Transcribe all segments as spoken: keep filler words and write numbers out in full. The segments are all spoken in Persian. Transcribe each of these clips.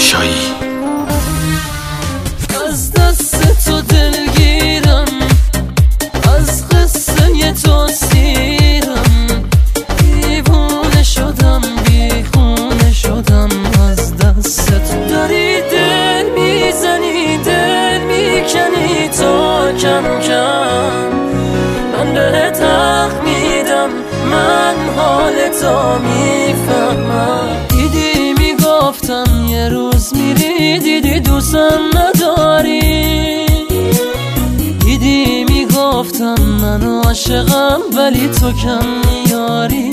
پاشایی. از دست تو دلگیرم، از قصه تو سیرم، دیوونه شدم بیخونه شدم از دست تو. داری دل میزنی دل میکنی تو کم کم، من بهت حق میدم، من حال تو میفهمم. دیدی میگفتم یه روز میری، دیدی دوستم نداری، دیدی میگفتم من عاشقم ولی تو کم میاری.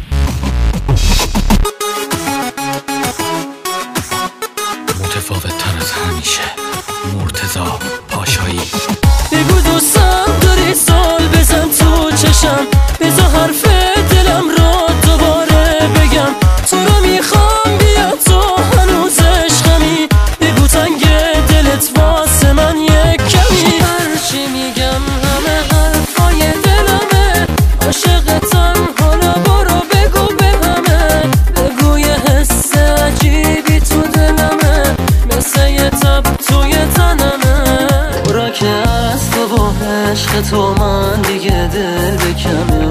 متفاوت تر از همیشه. مرتضی پاشایی. بگو دوستم داری سال بزن تو چشم، بذار حرف دلم رو دوباره بگم. تو رو میخوام بیا تو هنوز عشقمی، بگو تنگ دلت واسه من یک کمی. هرچی میگم همه حرفای دلمه، عاشقتم حالا برو بگو به همه. بگو یه حس عجیبی تو دلمه، مثل یه تب توی تنمه. برا که از تو با عشق تو من دیگه دل بکنم،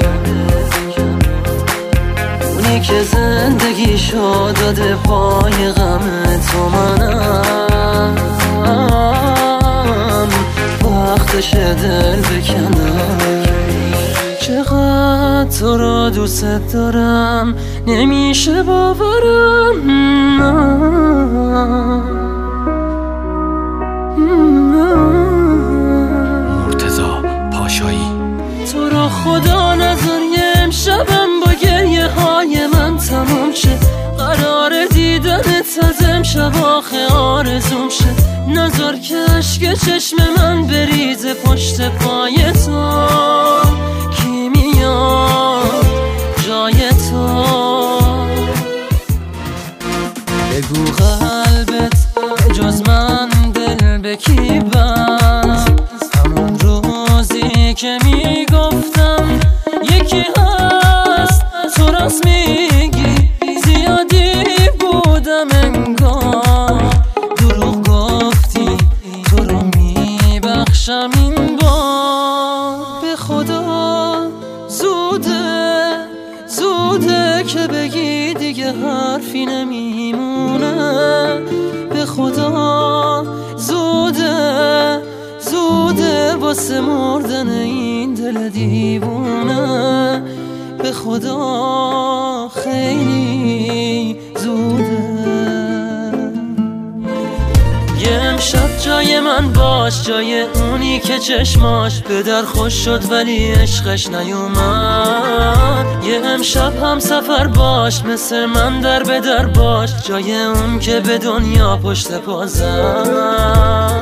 اونی که زندگیشو داده پای غم تو منم، وقتش دل بکنم. چقدر تو رو دوست دارم نمیشه باورم. مرتضی پاشایی. تو رو خدا نذار یه امشبم با گریه های من تمام شه، قرار دیدنت از امشب آخه آرزوم شه. نذار که عشق چشم من بریزه پشت پای تو، کی میاد جای تو. بگو قلبت جز من دل به کی بست، همون روزی که میگفتم یکی هست. تو راست میگی زیادی بودم انگار، دروغ گفتی تو رو میبخشم این بار. به خدا زوده زوده که بگی دیگه حرفی نمیمونه. به خدا زوده زوده واسه مردن این دل دیوونه. به خدا خیلی زوده. یه امشب جای من باش، جای اونی که چشماش به در خوش شد ولی عشقش نیومد. یه امشب هم سفر باش، مثل من در به در باش، جای اون که به دنیا پشت پا زد.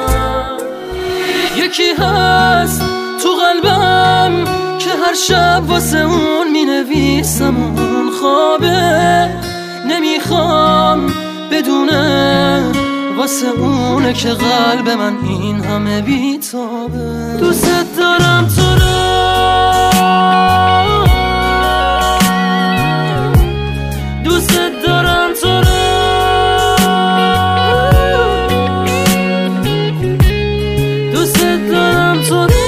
یکی هست تو قلبم که هر شب واسه اون می نویسم، اون خوابه نمیخوام بدونه، واسه اونه که قلب من این همه بیتابه. دوست دارم تو رو، دوست دارم تو رو، دوست دارم تو رو.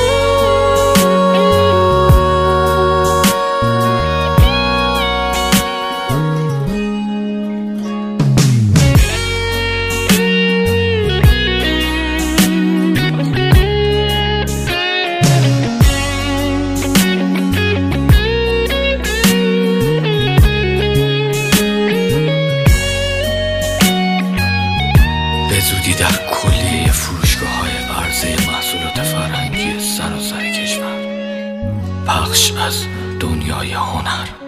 زودی در کلیه فروشگاه‌های عرضه محصولات فرهنگی سراسر کشور پخش از دنیای هنر.